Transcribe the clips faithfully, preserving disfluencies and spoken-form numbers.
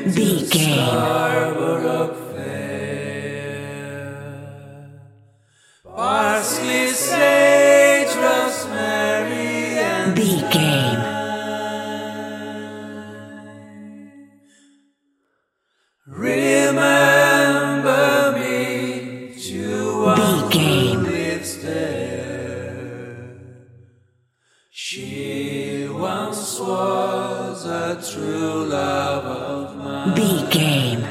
Be game. Scarborough Fair. Parsley, sage, rosemary, and Be game. remember me to one Be who game. lives there. She once was a true love of mine. Be game.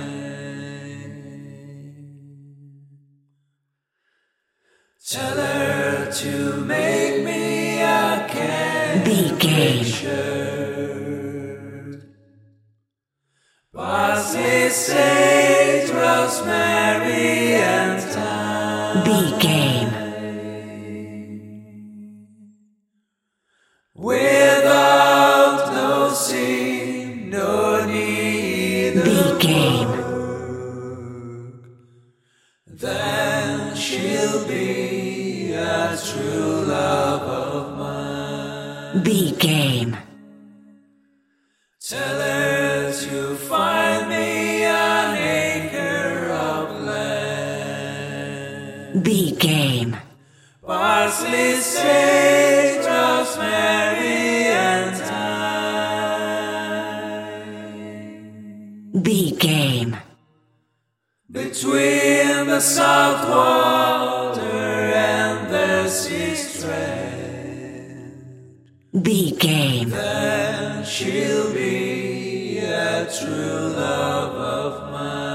Tell her to make me a Be game. shirt. Parsley, sage, rosemary, and thyme. Be game. Without no seam, no need Be of game. work, then she'll be a true love of mine. Be game. Tell her to find me an acre of land. Be game. Parsley, sage, rosemary, and thyme. Be game. Between the salt water and the sea strand, Be game. then she'll be a true love of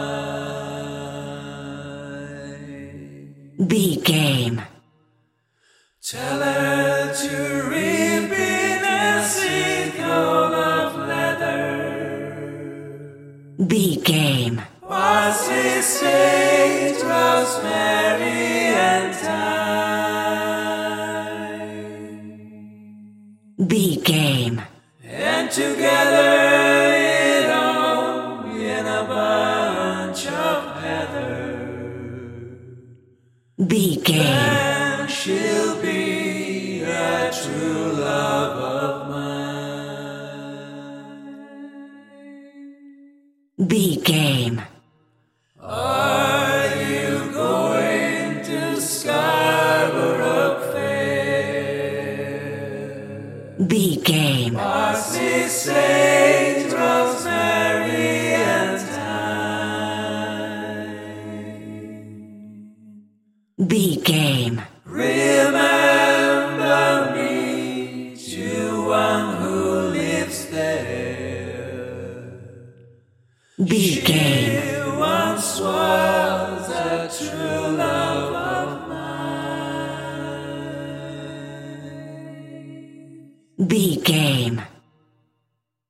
mine. Be game. Tell her to reap in a sickle of leather. Be game. Parsley, sage, rosemary, and thyme. Be game. And together it all in a bunch of heather. Be game. And she'll be a true love of mine. Be game. Are you going to Scarborough Fair? Be game. Parsley, sage, rosemary, and thyme. Be game. Remember me to one who lives there. Be game. She once was a true love of mine. Be game.